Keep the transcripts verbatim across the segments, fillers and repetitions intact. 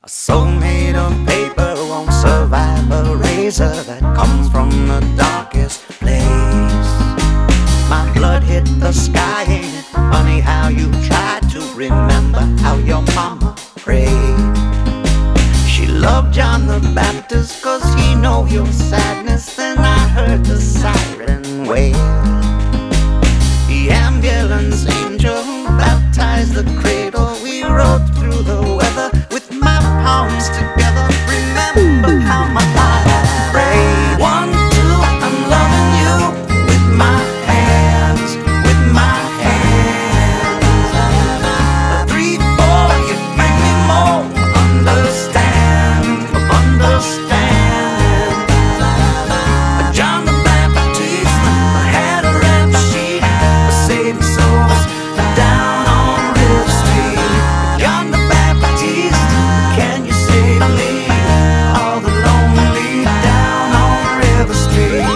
A soul made of paper won't survive a razor that comes from the darkest place. My blood hit the sky, ain't it funny how you try to remember how your mama prayed? She loved John the Baptist cause he know your sadness. Then I heard the siren wail. The ambulance angel baptized the cradle. We rode through the weather with my palms together. Remember how my father prayed. One, two, I'm loving you with my hands, with my hands. Three, four, you bring me more understand, of understanding. John the Baptist had a rap sheet for saving souls down on River Street. John the Baptist, can you save me? All the lonely down on River Street.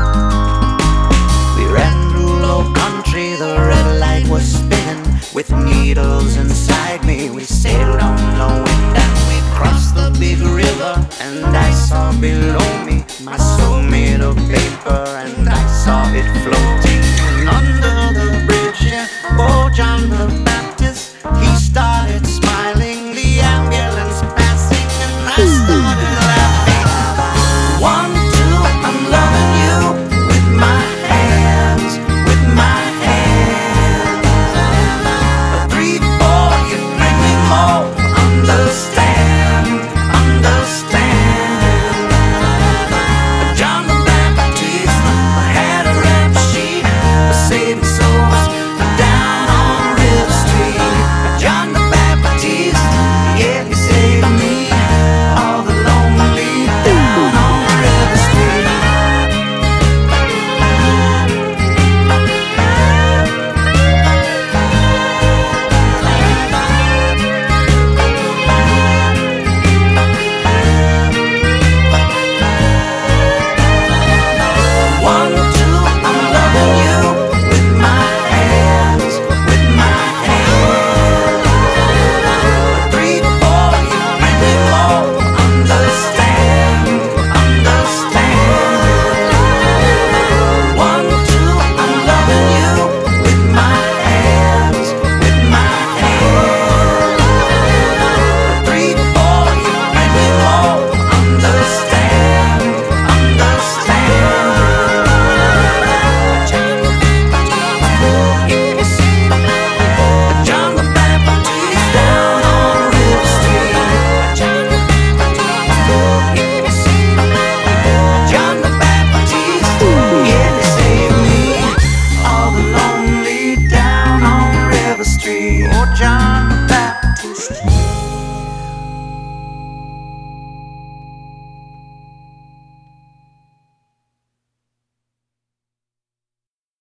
We ran through low country, the red light was spinning with